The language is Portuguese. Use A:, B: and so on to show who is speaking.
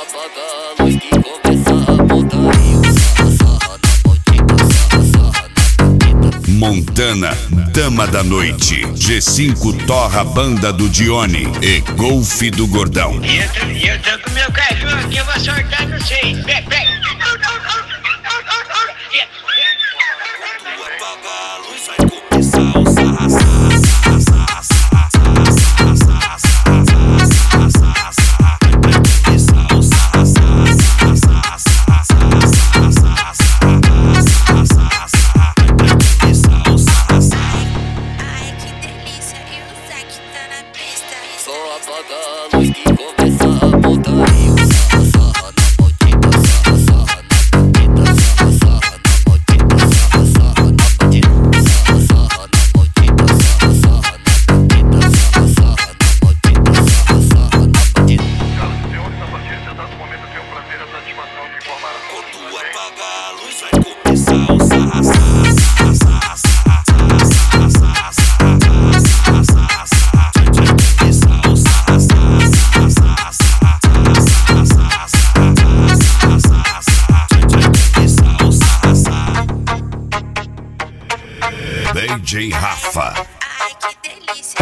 A: apaga a luz que começa a putaria. Sarra na maldita, sarra na maldita.
B: Montana, Dama da Noite. G5 Torra, Banda do Dione e Golfe do Gordão.
C: Eu tô com meu cachorro aqui, eu vou soltar no seis. Pega.
B: Apaga a luz, vai começar o sarra, sarra, sarra, sarra, sarra, sarra, sarra, sarra, sarra, sarra. Vai começar o sarra, sarra, sarra, sarra, sarra, sarra, sarra, sarra, sarra, sarra. Vai começar o sarra, sarra.
D: Ai, que delícia, e o Zac tá na pista.
A: Só apaga a luz que começa a putaria. Sarra na maldita, sarra na maldita, sarra na maldita, sarra na maldita, sarra na maldita, sarra na maldita, sarra na maldita, sarra na maldita.
E: Senhoras e senhores, a partir de exato momento tenho o prazer e a satisfação de informar a todos
B: Quando
E: vocês.
B: apaga a luz, vai começar o sarra, sarra, sarra, sarra, sarra, sarra, sarra, sarra, sarra, sarra. Vai começar o sarra, sarra, sarra, sarra, sarra, sarra, sarra, sarra, sarra, sarra. Vai começar o sarra, sarra. DJ Rafa.
D: Ai, que delícia.